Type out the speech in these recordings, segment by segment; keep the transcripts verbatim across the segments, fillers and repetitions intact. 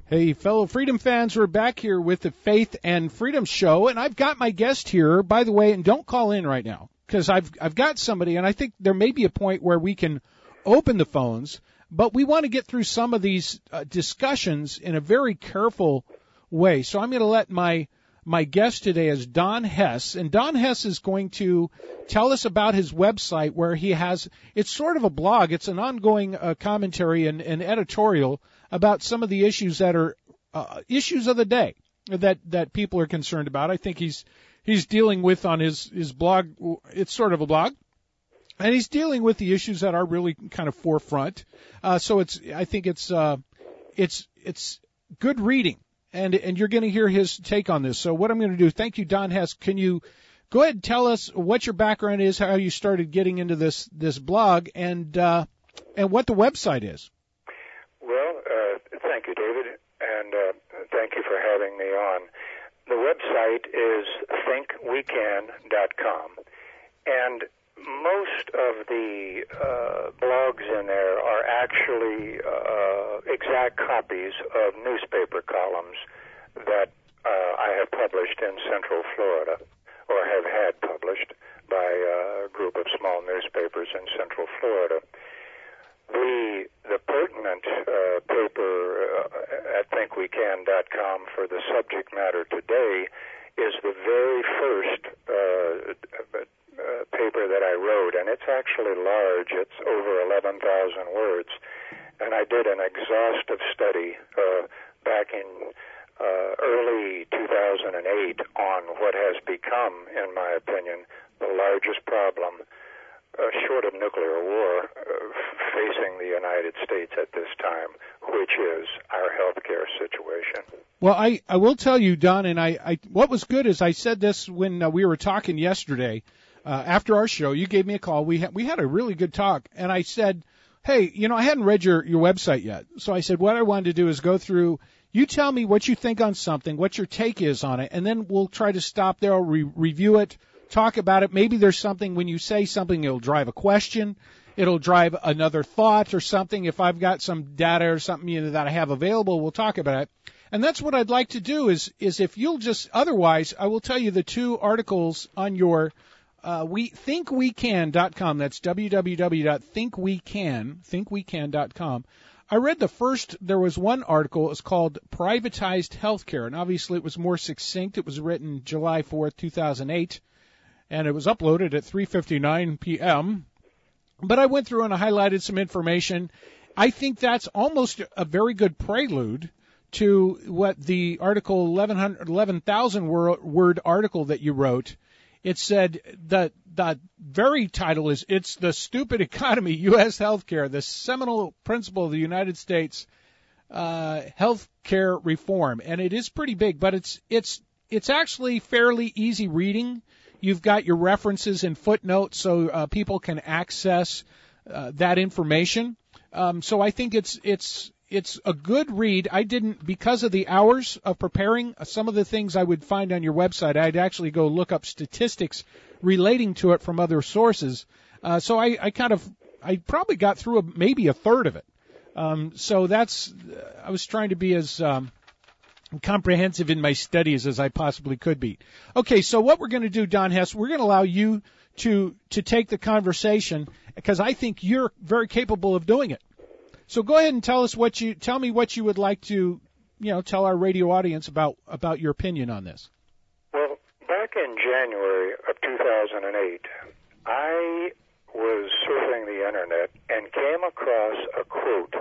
Hey, fellow Freedom fans, we're back here with the Faith and Freedom Show, and I've got my guest here, by the way, and don't call in right now, because I've I've got somebody, and I think there may be a point where we can open the phones, but we want to get through some of these uh, discussions in a very careful way. So I'm going to let my my guest today is Don Hess, and Don Hess is going to tell us about his website where he has, it's sort of a blog, it's an ongoing uh, commentary and, and editorial about some of the issues that are uh, issues of the day that, that people are concerned about. I think he's he's dealing with on his, his blog, it's sort of a blog, and he's dealing with the issues that are really kind of forefront. Uh, so it's I think it's uh, it's it's good reading, and and you're going to hear his take on this. So what I'm going to do, thank you, Don Hess. Can you go ahead and tell us what your background is, how you started getting into this this blog, and uh, and what the website is? Well, uh, thank you, David, and uh, thank you for having me on. The website is think we can dot com, and most of the uh, blogs in there are actually uh, exact copies of newspaper columns that uh, I have published in Central Florida, or have had published by a group of small newspapers in Central Florida. The the pertinent uh, paper uh, at think we can dot com for the subject matter today is the very first uh, uh, paper that I wrote, and it's actually large. It's over eleven thousand words, and I did an exhaustive study uh, back in uh, early two thousand eight on what has become, in my opinion, the largest problem Uh, short of nuclear war, uh, facing the United States at this time, which is our health care situation. Well, I, I will tell you, Don, and I, I what was good is I said this when uh, we were talking yesterday uh, after our show. You gave me a call. We ha- we had a really good talk, and I said, hey, you know, I hadn't read your, your website yet. So I said what I wanted to do is go through, you tell me what you think on something, what your take is on it, and then we'll try to stop there, re- review it, talk about it. Maybe there's something, when you say something, it'll drive a question, it'll drive another thought or something. If I've got some data or something, you know, that I have available, we'll talk about it. And that's what I'd like to do is, is if you'll just, otherwise, I will tell you the two articles on your, uh, we, think we can dot com. That's w w w dot think we can, think we can dot com. I read the first, there was one article, it was called Privatized Healthcare, and obviously it was more succinct. It was written July fourth, two thousand eight. And it was uploaded at three fifty-nine p.m. But I went through and I highlighted some information. I think that's almost a very good prelude to what the article eleven thousand word article that you wrote. It said that the very title is, It's the Stupid Economy, U S Healthcare, the Seminal Principle of the United States uh, Healthcare Reform. And it is pretty big, but it's it's it's actually fairly easy reading. You've got your references and footnotes so uh, people can access uh, that information. Um, so I think it's it's it's a good read. I didn't, because of the hours of preparing, uh, some of the things I would find on your website, I'd actually go look up statistics relating to it from other sources. Uh, so I, I kind of, I probably got through a, maybe a third of it. Um, so that's, I was trying to be as um, comprehensive in my studies as I possibly could be. Okay, so what we're going to do, Don Hess, we're going to allow you to to take the conversation because I think you're very capable of doing it. So go ahead and tell us what you tell me what you would like to, you know, tell our radio audience about about your opinion on this. Well, back in January of two thousand eight, I was surfing the internet and came across a quote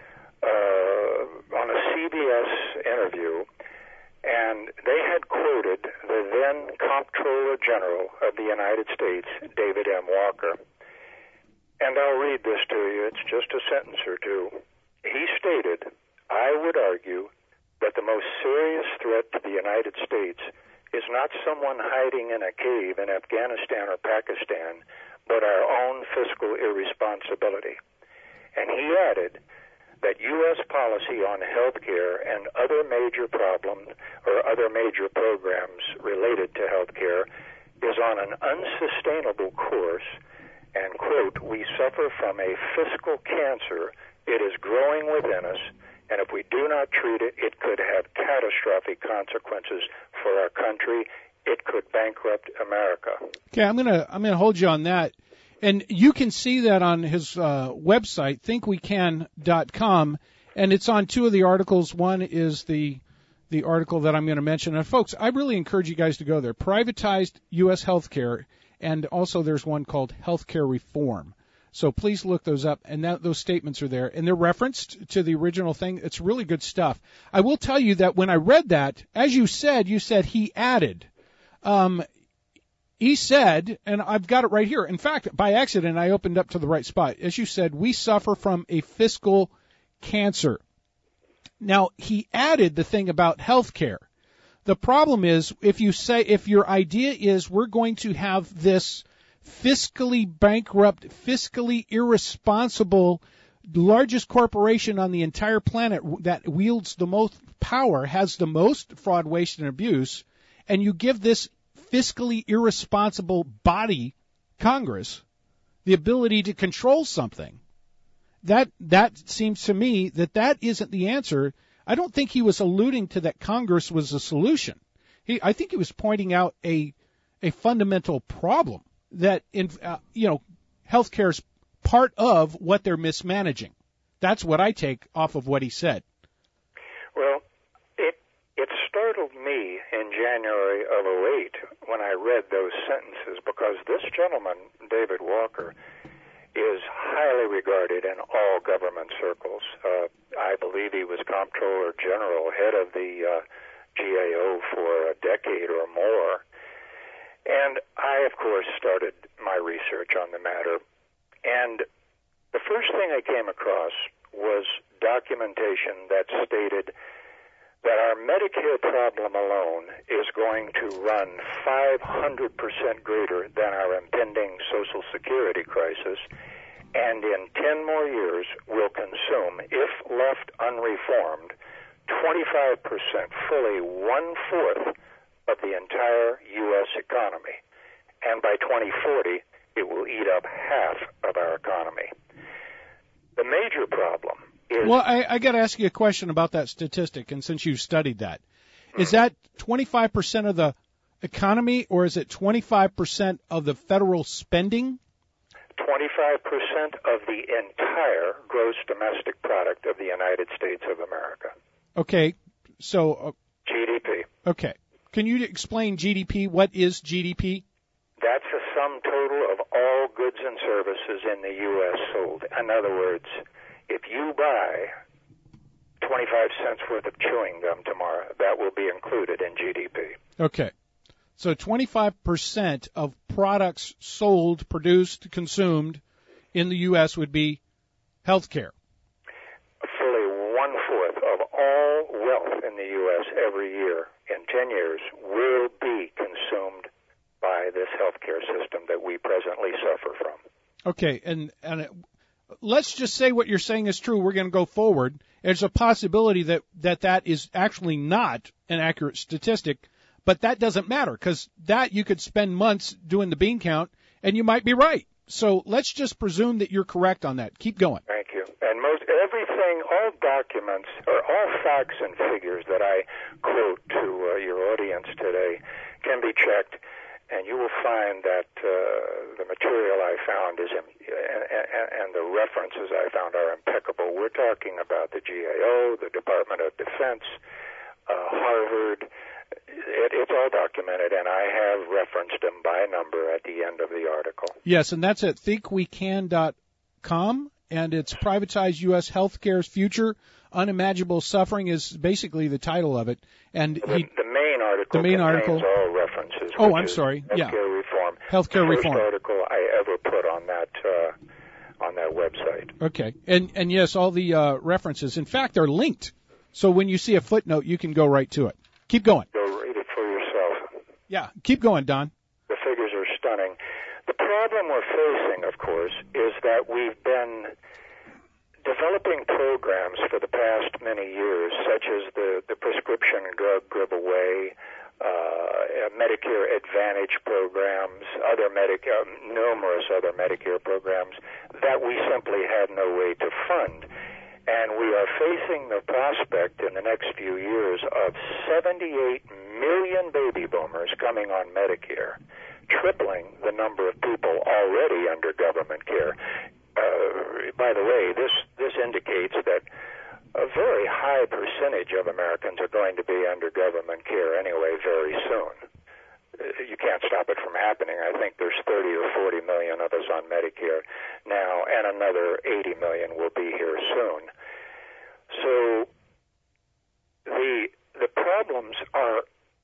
uh, on a C B S interview, and they had quoted the then Comptroller General of the United States, David M. Walker. And I'll read this to you. It's just a sentence or two. He stated, "I would argue that the most serious threat to the United States is not someone hiding in a cave in Afghanistan or Pakistan, but our own fiscal irresponsibility." And he added that U S policy on health care and other major problems or other major programs related to health care is on an unsustainable course, and, quote, "we suffer from a fiscal cancer. It is growing within us, And if we do not treat it, it could have catastrophic consequences for our country. It could bankrupt America. Okay, I'm gonna I'm gonna hold you on that, and you can see that on his uh, website, think we can dot com, and it's on two of the articles. One is the the article that I'm going to mention, and folks, I really encourage you guys to go there. Privatized U S healthcare, and also there's one called Healthcare Reform. So please look those up, and that, those statements are there, and they're referenced to the original thing. It's really good stuff. I will tell you that when I read that, as you said, you said he added. Um, he said, and I've got it right here. In fact, by accident, I opened up to the right spot. As you said, we suffer from a fiscal cancer. Now, he added the thing about health care. The problem is, if you say, if your idea is we're going to have this fiscally bankrupt, fiscally irresponsible, largest corporation on the entire planet that wields the most power, has the most fraud, waste, and abuse, and you give this fiscally irresponsible body, Congress, the ability to control something, that that seems to me that that isn't the answer. I don't think he was alluding to that Congress was the solution. He, I think he was pointing out a a fundamental problem that in uh, you know, healthcare is part of what they're mismanaging. That's what I take off of what he said. Well, it it startled me in January of oh eight when I read those sentences, because this gentleman, David Walker, is highly regarded in all government circles. Uh, I believe he was Comptroller General, head of the uh, G A O for a decade or more. And I, of course, started my research on the matter. And the first thing I came across was documentation that stated that our Medicare problem alone is going to run five hundred percent greater than our impending Social Security crisis, and in ten more years will consume, if left unreformed, twenty-five percent, fully one-fourth of the entire U S economy. And by twenty forty, it will eat up half of our economy. The major problem is... Well, I, I got to ask you a question about that statistic, and since you've studied that. Is that twenty-five percent of the economy, or is it twenty-five percent of the federal spending? twenty-five percent of the entire gross domestic product of the United States of America. Okay, so... Uh, G D P. Okay. Can you explain G D P? What is G D P? That's a sum total of all goods and services in the U S sold. In other words, if you buy twenty-five cents worth of chewing gum tomorrow, that will be included in G D P. Okay. So twenty-five percent of products sold, produced, consumed in the U S would be health care. Fully one-fourth of all wealth in the U S every year in ten years will be consumed by this healthcare system that we presently suffer from. Okay, and and it, let's just say what you're saying is true. We're going to go forward. There's a possibility that, that that is actually not an accurate statistic, but that doesn't matter, because that you could spend months doing the bean count, and you might be right. So let's just presume that you're correct on that. Keep going. Thank you. And most everything, all documents, or all facts and figures that I quote to uh, your audience today can be checked, and you will find that uh, the material I found is, in, and, and, and the references I found are impeccable. We're talking about the G A O, the Department of Defense, uh, Harvard. It, it's all documented, and I have referenced them by number at the end of the article. Yes, and that's at think we can dot com, and it's Privatized U S Healthcare's Future. Unimaginable Suffering is basically the title of it. And the, he, the main article the main contains article, all references. Oh, I'm sorry. Healthcare Yeah. Reform. Healthcare the Reform. First article I ever put on that uh, on that website. Okay, and and yes, all the uh, references, in fact, are linked. So when you see a footnote, you can go right to it. Keep going. Go read it for yourself. Yeah, keep going, Don. The figures are stunning. The problem we're facing, of course, is that we've been developing programs for the past many years, such as the, the prescription drug giveaway, uh, Medicare Advantage programs, other Medicare, numerous other Medicare programs that we simply had no way to fund. And we are facing the prospect in the next few years of seventy-eight million baby boomers coming on Medicare, tripling the number of people already under government care. Uh, by the way, this, this indicates that a very high percentage of Americans are going to be under government care anyway very soon. You can't stop it from happening. I think there's thirty or forty million of us on Medicare now, and another eighty million will be here soon. So the the problems are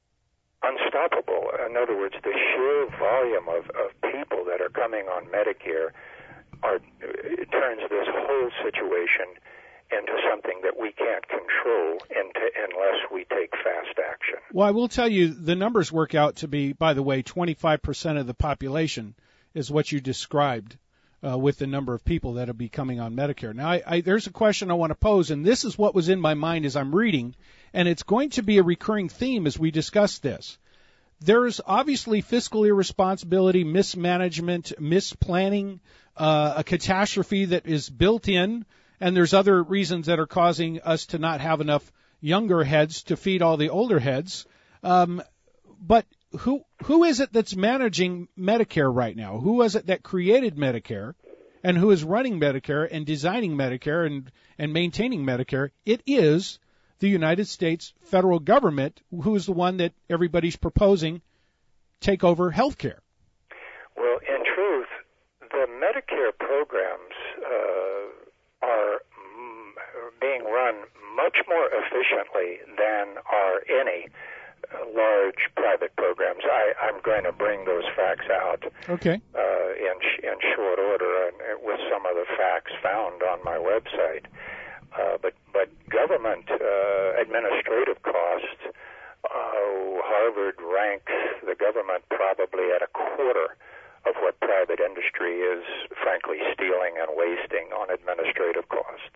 unstoppable. In other words, the sheer volume of, of people that are coming on Medicare are it turns this whole situation into something that we can't control into, unless we take fast action. Well, I will tell you, the numbers work out to be, by the way, twenty-five percent of the population is what you described uh, with the number of people that will be coming on Medicare. Now, I, I, there's a question I want to pose, and this is what was in my mind as I'm reading, and it's going to be a recurring theme as we discuss this. There's obviously fiscal irresponsibility, mismanagement, misplanning, uh, a catastrophe that is built in. And there's other reasons that are causing us to not have enough younger heads to feed all the older heads. Um, but who who is it that's managing Medicare right now? Who is it that created Medicare and who is running Medicare and designing Medicare and, and maintaining Medicare? It is the United States federal government, who is the one that everybody's proposing take over health care. Well, in truth, the Medicare programs uh are being run much more efficiently than are any large private programs. I, I'm going to bring those facts out okay. uh, in in short order, and with some of the facts found on my website. Uh, but but government uh, administrative costs, uh, Harvard ranks the government probably at a quarter of what private industry is, frankly, stealing and wasting on administrative costs.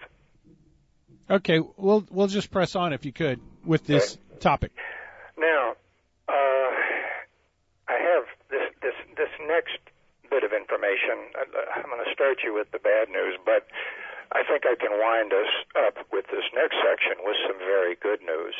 Okay, we'll we'll just press on, if you could, with this okay. topic. Now, uh, I have this this this next bit of information. I'm going to start you with the bad news, but I think I can wind us up with this next section with some very good news.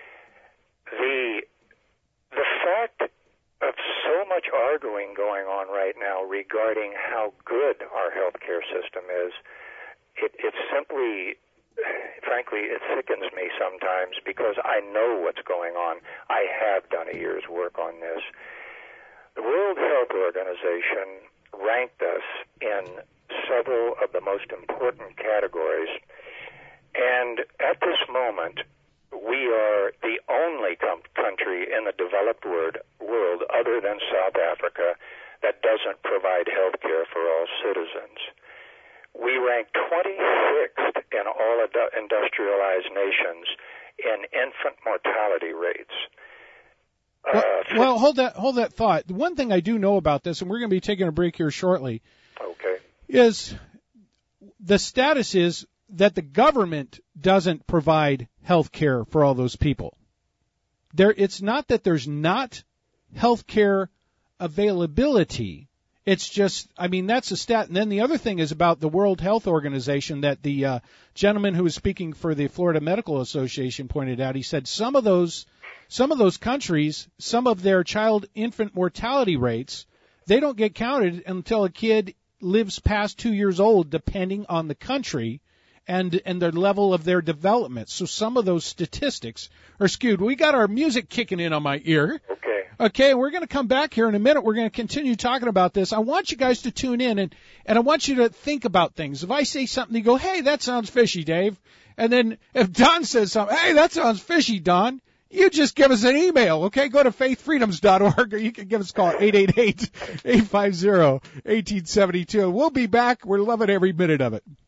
The the fact of so much arguing going on right now regarding how good our healthcare system is, it, it simply, frankly, it sickens me sometimes because I know what's going on. I have done a year's work on this. The World Health Organization ranked us in several of the most important categories, and at this moment, we are the only com- country in the developed world, world other than South Africa that doesn't provide health care for all citizens. We rank twenty-sixth in all ad- industrialized nations in infant mortality rates. Well, uh, well, hold that hold that thought. The one thing I do know about this, and we're going to be taking a break here shortly, okay. is the status is that the government doesn't provide health care for all those people. There, it's not that there's not health care availability. It's just, I mean, that's a stat. And then the other thing is about the World Health Organization that the uh, gentleman who was speaking for the Florida Medical Association pointed out. He said some of those, some of those countries, some of their child infant mortality rates, they don't get counted until a kid lives past two years old, depending on the country and and the level of their development. So some of those statistics are skewed. We got our music kicking in on my ear. Okay. Okay, we're going to come back here in a minute. We're going to continue talking about this. I want you guys to tune in, and, and I want you to think about things. If I say something, you go, hey, that sounds fishy, Dave. And then if Don says something, hey, that sounds fishy, Don, you just give us an email, okay? Go to faith freedoms dot org, or you can give us a call at eight eight eight, eight five zero, one eight seven two. We'll be back. We're loving every minute of it.